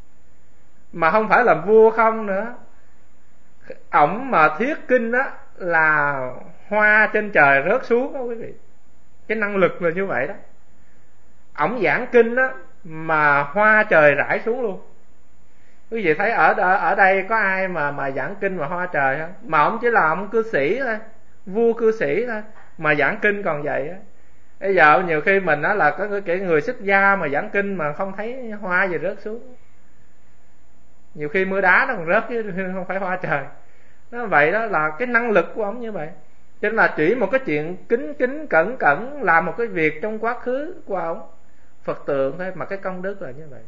mà không phải làm vua không nữa, ổng mà thuyết kinh đó là hoa trên trời rớt xuống đó quý vị. Cái năng lực là như vậy đó. Ổng giảng kinh đó mà hoa trời rải xuống luôn. Quý vị thấy ở ở đây có ai mà mà giảng kinh mà hoa trời không? Mà ổng chỉ là ổng cư sĩ thôi, vua cư sĩ thôi mà giảng kinh còn vậy á. Bây giờ nhiều khi mình đó là có cái người xuất gia mà giảng kinh mà không thấy hoa gì rớt xuống. Nhiều khi mưa đá nó còn rớt chứ không phải hoa trời. Nó vậy đó, là cái năng lực của ông như vậy. Cho nên là chỉ một cái chuyện kính kính cẩn cẩn làm một cái việc trong quá khứ của ông, Phật tượng thôi mà cái công đức là như vậy.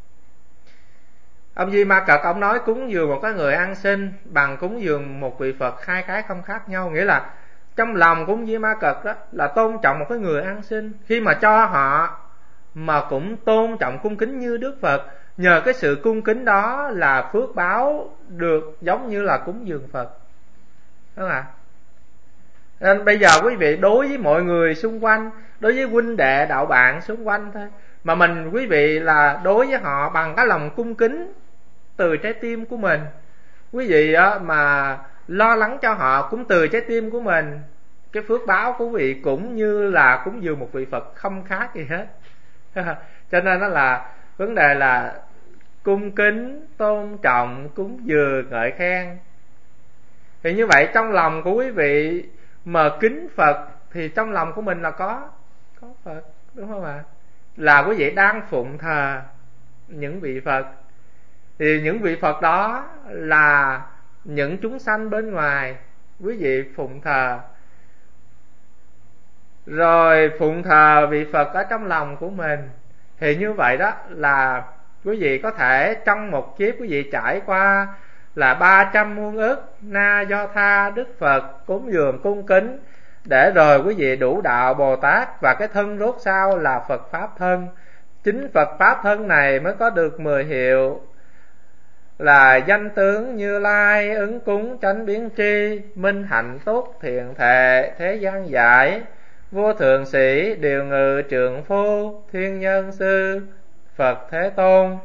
Ông Di Ma Cật ông nói cúng dường một cái người ăn xin bằng cúng dường một vị Phật, hai cái không khác nhau. Nghĩa là trong lòng của ông Di Ma Cật đó là tôn trọng một cái người ăn xin, khi mà cho họ mà cũng tôn trọng cung kính như Đức Phật. Nhờ cái sự cung kính đó là phước báo được giống như là cúng dường Phật, đúng không ạ? Nên bây giờ quý vị đối với mọi người xung quanh, đối với huynh đệ đạo bạn xung quanh thôi, mà mình quý vị là đối với họ bằng cái lòng cung kính từ trái tim của mình. Quý vị mà lo lắng cho họ cũng từ trái tim của mình, cái phước báo của quý vị cũng như là cúng dường một vị Phật, không khác gì hết. Cho nên đó là vấn đề là cung kính, tôn trọng, cúng dường, ngợi khen. Thì như vậy trong lòng của quý vị mà kính Phật thì trong lòng của mình là có có Phật, đúng không ạ? Là quý vị đang phụng thờ những vị Phật. Thì những vị Phật đó là những chúng sanh bên ngoài quý vị phụng thờ. Rồi phụng thờ vị Phật ở trong lòng của mình. Thì như vậy đó là quý vị có thể trong một kiếp quý vị trải qua là ba trăm muôn ức na do tha Đức Phật cúng dường cung kính, để rồi quý vị đủ đạo Bồ Tát, và cái thân rốt sau là Phật Pháp thân. Chính Phật Pháp thân này mới có được mười hiệu là danh tướng Như Lai, ứng cúng chánh biến tri, minh hạnh túc thiện thệ thế gian giải, vô thượng sĩ điều ngự trượng phu, thiên nhân sư Phật Thế Tôn.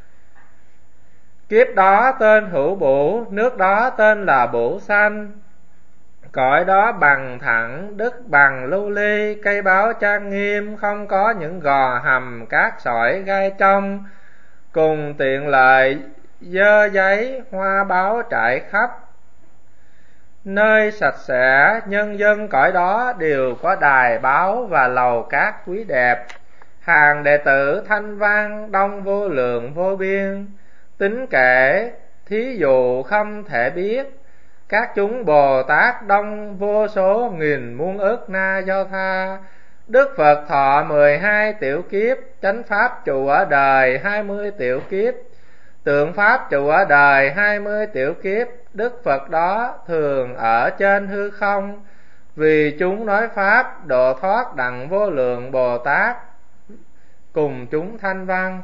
Kiếp đó tên Hữu Bổ, nước đó tên là Bổ Xanh, cõi đó bằng thẳng, đất bằng lưu ly, cây báo trang nghiêm, không có những gò hầm cát sỏi gai trong, cùng tiện lợi dơ giấy hoa báo trải khắp. Nơi sạch sẽ, nhân dân cõi đó đều có đài báo và lầu cát quý đẹp. Hàng đệ tử thanh văn đông vô lượng vô biên, tính kể thí dụ không thể biết. Các chúng Bồ Tát đông vô số nghìn muôn ức na do tha. Đức Phật thọ mười hai tiểu kiếp, chánh pháp trụ ở đời hai mươi tiểu kiếp, tượng pháp trụ ở đời hai mươi tiểu kiếp. Đức Phật đó thường ở trên hư không, vì chúng nói pháp độ thoát đặng vô lượng Bồ Tát cùng chúng thanh văn.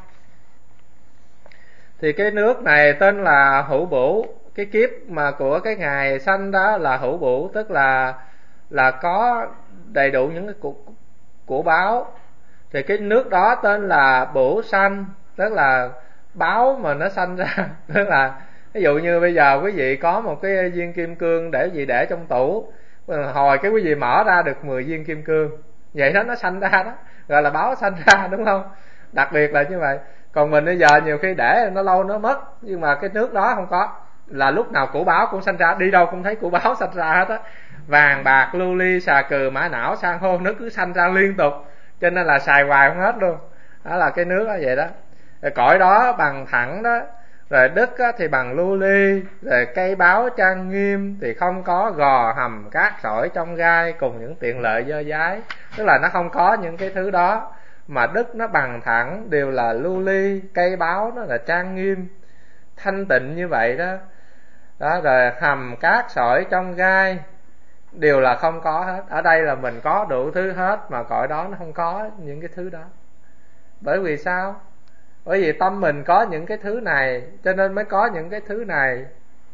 Thì cái nước này tên là Hữu Bổ. Cái kiếp mà của cái ngày sanh đó là Hữu Bổ, tức là là có đầy đủ những cái của, của báo. Thì cái nước đó tên là Bổ Sanh, tức là báo mà nó sanh ra. Tức là ví dụ như bây giờ quý vị có một cái viên kim cương để gì để trong tủ, hồi cái quý vị mở ra được mười viên kim cương, vậy đó nó sanh ra đó, gọi là báo sanh ra, đúng không? Đặc biệt là như vậy. Còn mình bây giờ nhiều khi để nó lâu nó mất, nhưng mà cái nước đó không có, là lúc nào củ báo cũng sanh ra, đi đâu cũng thấy củ báo sanh ra hết á. Vàng bạc lưu ly xà cừ mã não san hô nó cứ sanh ra liên tục, cho nên là xài hoài không hết luôn. Đó là cái nước đó vậy đó. Rồi cõi đó bằng thẳng đó, rồi đất á, thì bằng lưu ly, rồi cây báo trang nghiêm, thì không có gò hầm cát sỏi trong gai, cùng những tiện lợi dơ dái. Tức là nó không có những cái thứ đó, mà đất nó bằng thẳng, đều là lưu ly, cây báo nó là trang nghiêm thanh tịnh như vậy đó. Đó, rồi hầm cát sỏi trong gai đều là không có hết. Ở đây là mình có đủ thứ hết, mà cõi đó nó không có những cái thứ đó. Bởi vì sao? Bởi vì tâm mình có những cái thứ này, cho nên mới có những cái thứ này.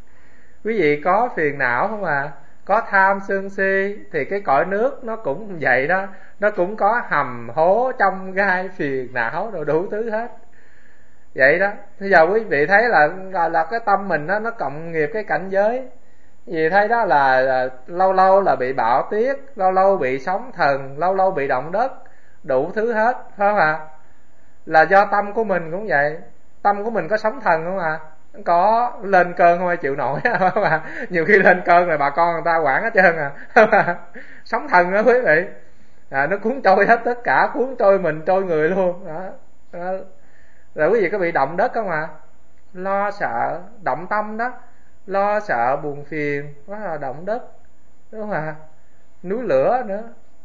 Quý vị có phiền não không à? Có tham sân si, thì cái cõi nước nó cũng vậy đó. Nó cũng có hầm hố trong gai phiền não rồi đủ thứ hết. Vậy đó. Bây giờ quý vị thấy là là, là cái tâm mình đó, nó cộng nghiệp cái cảnh giới. Vì thấy đó là, là lâu lâu là bị bão tuyết, lâu lâu bị sóng thần, lâu lâu bị động đất, đủ thứ hết, phải không ạ? Là do tâm của mình cũng vậy. Tâm của mình có sóng thần không ạ? Có, lên cơn không ai chịu nổi, phải không ạ? Nhiều khi lên cơn rồi bà con người ta quản hết trơn à, phải không ạ? Sóng thần đó quý vị, à, nó cuốn trôi hết tất cả, cuốn trôi mình trôi người luôn đó. Đó. Rồi quý vị có bị động đất không ạ? Lo sợ, động tâm đó, lo sợ buồn phiền, đó là động đất, đúng không ạ? Núi lửa nữa,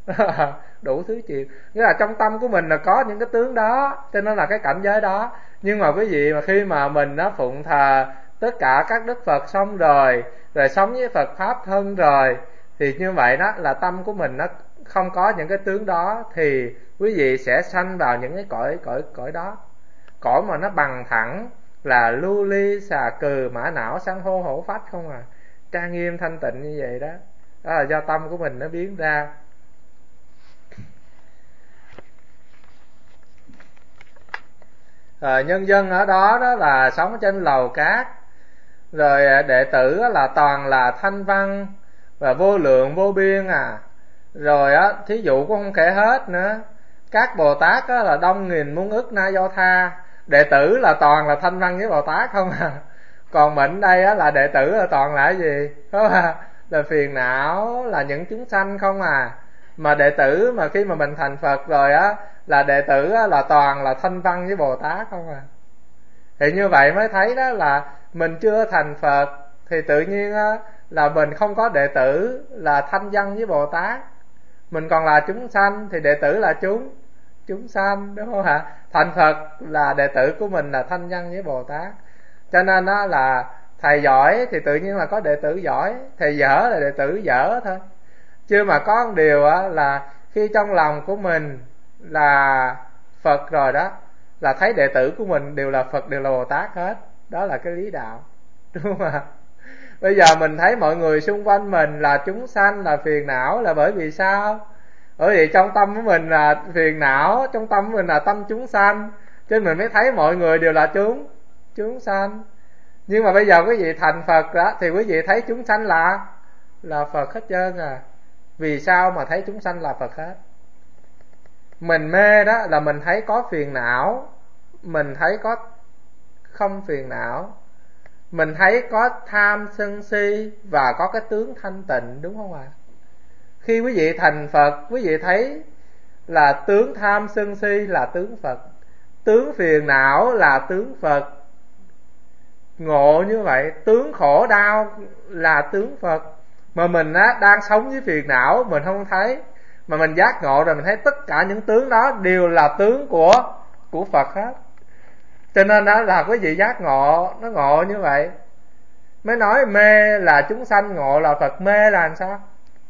đủ thứ chuyện. Nghĩa là trong tâm của mình là có những cái tướng đó, cho nên là cái cảnh giới đó. Nhưng mà quý vị mà khi mà mình nó phụng thờ tất cả các đức Phật xong rồi, rồi sống với Phật Pháp thân rồi, thì như vậy đó là tâm của mình nó không có những cái tướng đó, thì quý vị sẽ sanh vào những cái cõi cõi cõi đó. Cõi mà nó bằng thẳng, là lưu ly xà cừ mã não san hô hổ phách không à, trang nghiêm thanh tịnh như vậy đó. Đó là do tâm của mình nó biến ra. Rồi nhân dân ở đó đó là sống trên lầu cát, rồi đệ tử là toàn là thanh văn và vô lượng vô biên à. Rồi á, thí dụ cũng không kể hết nữa. Các Bồ Tát á, là đông nghìn muôn ức na do tha. Đệ tử là toàn là thanh văn với Bồ Tát không à. Còn mình đây á, là đệ tử là toàn là cái gì? Không à? Là phiền não, là những chúng sanh không à. Mà đệ tử mà khi mà mình thành Phật rồi á, là đệ tử á, là toàn là thanh văn với Bồ Tát không à. Thì như vậy mới thấy đó là mình chưa thành Phật, thì tự nhiên á, là mình không có đệ tử là thanh văn với Bồ Tát. Mình còn là chúng sanh thì đệ tử là chúng. chúng sanh, đúng không hả? Thành Phật là đệ tử của mình là thanh văn với Bồ Tát. Cho nên đó là thầy giỏi thì tự nhiên là có đệ tử giỏi, thầy dở là đệ tử dở thôi. Chứ mà có một điều á là khi trong lòng của mình là Phật rồi đó, là thấy đệ tử của mình đều là Phật, đều là Bồ Tát hết. Đó là cái lý đạo, đúng không ạ? Bây giờ mình thấy mọi người xung quanh mình là chúng sanh, là phiền não, là bởi vì sao? Bởi vì trong tâm của mình là phiền não, trong tâm của mình là tâm chúng sanh, cho nên mình mới thấy mọi người đều là chúng chúng sanh. Nhưng mà bây giờ quý vị thành Phật đó thì quý vị thấy chúng sanh là là Phật hết trơn à. Vì sao mà thấy chúng sanh là Phật hết? Mình mê đó là mình thấy có phiền não, mình thấy có không phiền não, mình thấy có tham sân si và có cái tướng thanh tịnh, đúng không ạ? Khi quý vị thành Phật, quý vị thấy là tướng tham sân si là tướng Phật, tướng phiền não là tướng Phật. Ngộ như vậy, tướng khổ đau là tướng Phật. Mà mình á, đang sống với phiền não mình không thấy, mà mình giác ngộ rồi mình thấy tất cả những tướng đó đều là tướng của của Phật hết. Cho nên đó là quý vị giác ngộ, nó ngộ như vậy. Mới nói mê là chúng sanh, ngộ là Phật. Mê là làm sao?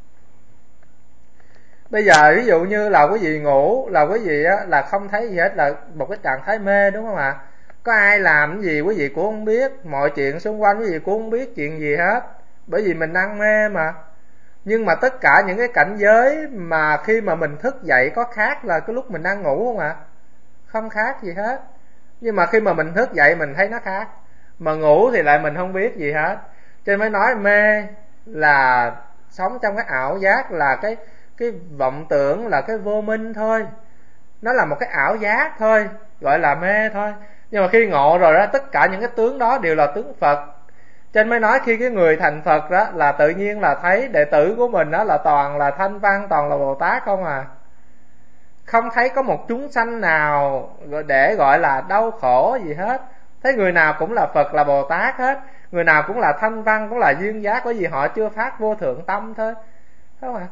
Bây giờ ví dụ như là quý vị ngủ, là quý vị á, là không thấy gì hết, là một cái trạng thái mê, đúng không ạ? Có ai làm cái gì quý vị cũng không biết, mọi chuyện xung quanh quý vị cũng không biết chuyện gì hết, bởi vì mình đang mê mà. Nhưng mà tất cả những cái cảnh giới mà khi mà mình thức dậy có khác là cái lúc mình đang ngủ không ạ? Không khác gì hết. Nhưng mà khi mà mình thức dậy mình thấy nó khác, mà ngủ thì lại mình không biết gì hết. Cho nên mới nói mê là sống trong cái ảo giác, là cái cái vọng tưởng, là cái vô minh thôi. Nó là một cái ảo giác thôi, gọi là mê thôi. Nhưng mà khi ngộ rồi đó, tất cả những cái tướng đó đều là tướng Phật. Cho nên mới nói khi cái người thành Phật đó là tự nhiên là thấy đệ tử của mình đó là toàn là thanh văn, toàn là Bồ Tát không à. Không thấy có một chúng sanh nào để gọi là đau khổ gì hết. Thấy người nào cũng là Phật, là Bồ Tát hết. Người nào cũng là thanh văn, cũng là duyên giác, bởi vì họ chưa phát vô thượng tâm thôi, đúng không ạ?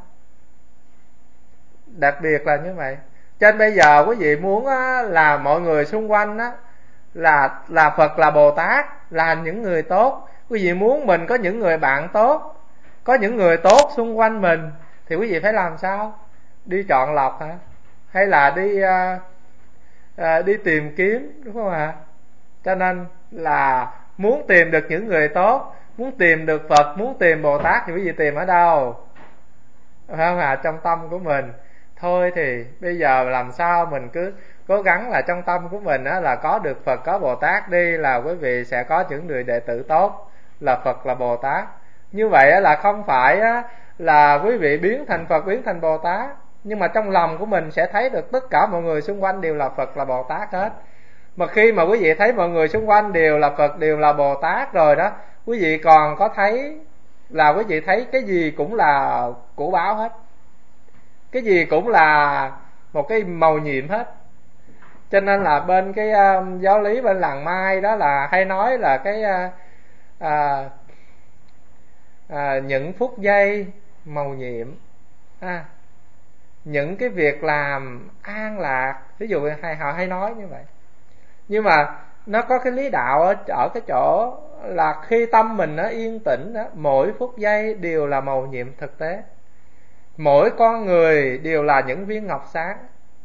Đặc biệt là như vậy. Cho nên bây giờ quý vị muốn á, là mọi người xung quanh á, là là Phật, là Bồ Tát, là những người tốt. Quý vị muốn mình có những người bạn tốt, có những người tốt xung quanh mình, thì quý vị phải làm sao? Đi chọn lọc hả? Hay là đi à, à, đi tìm kiếm, đúng không ạ? Cho nên là muốn tìm được những người tốt, muốn tìm được Phật, muốn tìm Bồ Tát thì quý vị tìm ở đâu? Phải không ạ? Trong tâm của mình. Thôi thì bây giờ làm sao mình cứ cố gắng là trong tâm của mình á, là có được Phật, có Bồ Tát đi, là quý vị sẽ có những người đệ tử tốt, là Phật, là Bồ Tát. Như vậy á, là không phải á, là quý vị biến thành Phật, biến thành Bồ Tát, nhưng mà trong lòng của mình sẽ thấy được tất cả mọi người xung quanh đều là Phật, là Bồ Tát hết. Mà khi mà quý vị thấy mọi người xung quanh đều là Phật, đều là Bồ Tát rồi đó, quý vị còn có thấy là quý vị thấy cái gì cũng là của báo hết, cái gì cũng là một cái màu nhiệm hết. Cho nên là bên cái uh, giáo lý bên làng Mai đó là hay nói là cái uh, uh, uh, những phút giây màu nhiệm, à, những cái việc làm an lạc, ví dụ hay họ hay nói như vậy. Nhưng mà nó có cái lý đạo ở, ở cái chỗ là khi tâm mình nó yên tĩnh đó, mỗi phút giây đều là màu nhiệm thực tế. Mỗi con người đều là những viên ngọc sáng.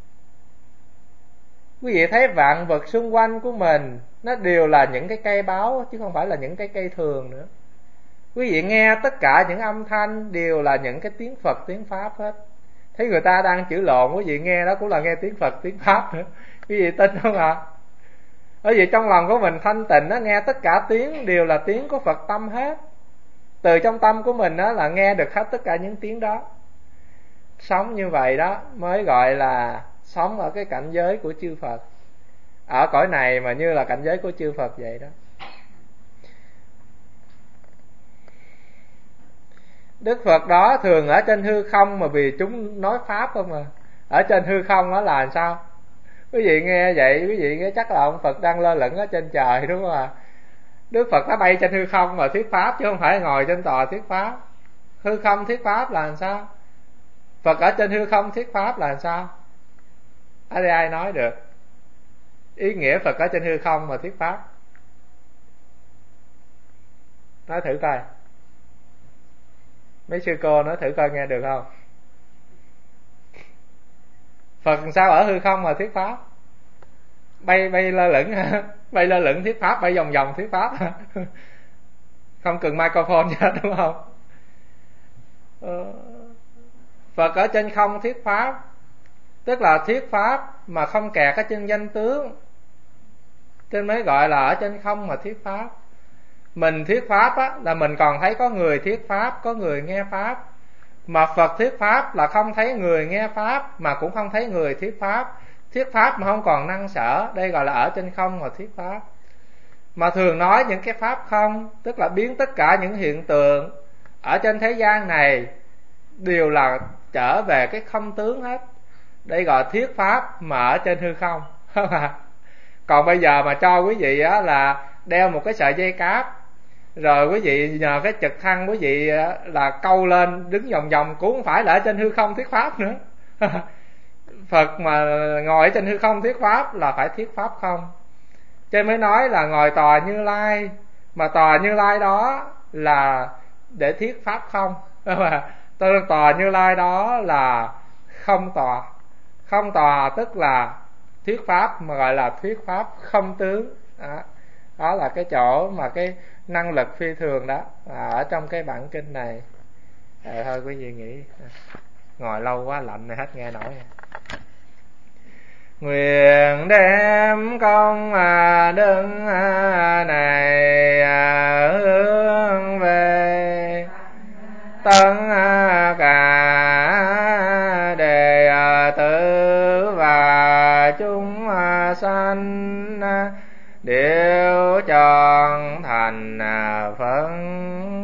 Quý vị thấy vạn vật xung quanh của mình nó đều là những cái cây báo, chứ không phải là những cái cây thường nữa. Quý vị nghe tất cả những âm thanh đều là những cái tiếng Phật, tiếng Pháp hết. Thấy người ta đang chửi lộn, quý vị nghe đó cũng là nghe tiếng Phật, tiếng Pháp nữa. Quý vị tin không ạ? Bởi vì trong lòng của mình thanh tịnh đó, nghe tất cả tiếng đều là tiếng của Phật tâm hết. Từ trong tâm của mình đó là nghe được hết tất cả những tiếng đó. Sống như vậy đó mới gọi là sống ở cái cảnh giới của chư Phật, ở cõi này mà như là cảnh giới của chư Phật vậy đó. Đức Phật đó thường ở trên hư không, mà vì chúng nói Pháp không à. Ở trên hư không đó là sao? Quý vị nghe vậy, quý vị nghe chắc là ông Phật đang lơ lửng ở trên trời, đúng không ạ? Đức Phật nó bay trên hư không mà thuyết Pháp, chứ không phải ngồi trên tòa thuyết Pháp. Hư không thuyết Pháp là làm sao? Phật ở trên hư không thuyết Pháp là làm sao? ở đây ai nói được ý nghĩa Phật ở trên hư không mà thuyết pháp? Nói thử coi, mấy sư cô nói thử coi nghe được không? Phật sao ở hư không mà thuyết pháp? Bay bay lơ lửng hả? Bay lơ lửng thuyết pháp, bay vòng vòng thuyết pháp hả? Không cần microphone cho đúng không? ờ, Phật ở trên không thuyết pháp, tức là thuyết pháp mà không kẹt ở trên danh tướng, nên mới gọi là ở trên không mà thuyết pháp. Mình thuyết pháp á, là mình còn thấy có người thuyết pháp, có người nghe pháp. Mà Phật thuyết pháp là không thấy người nghe pháp, mà cũng không thấy người thuyết pháp. Thuyết pháp mà không còn năng sở, đây gọi là ở trên không mà thuyết pháp. Mà thường nói những cái pháp không, tức là biến tất cả những hiện tượng ở trên thế gian này đều là trở về cái không tướng hết. Đây gọi là thuyết pháp mà ở trên hư không. Còn bây giờ mà cho quý vị á, là đeo một cái sợi dây cáp, rồi quý vị nhờ cái trực thăng quý vị là câu lên đứng vòng vòng, cũng không phải là ở trên hư không thuyết pháp nữa. Phật mà ngồi ở trên hư không thuyết pháp là phải thuyết pháp không. Cho nên mới nói là ngồi tòa Như Lai, mà tòa Như Lai đó là để thuyết pháp không. Tôi tòa Như Lai đó là không tòa. Không tòa tức là thuyết pháp mà gọi là thuyết pháp không tướng. Đó, đó là cái chỗ mà cái năng lực phi thường đó à, ở trong cái bản kinh này. À, thôi quý vị nghĩ ngồi lâu quá lạnh này hết nghe nổi. Nguyện đem công à, đức à, này à, hướng về tất à, cả đệ à, tử và chúng à, sanh à, đều tròn thành à, Phật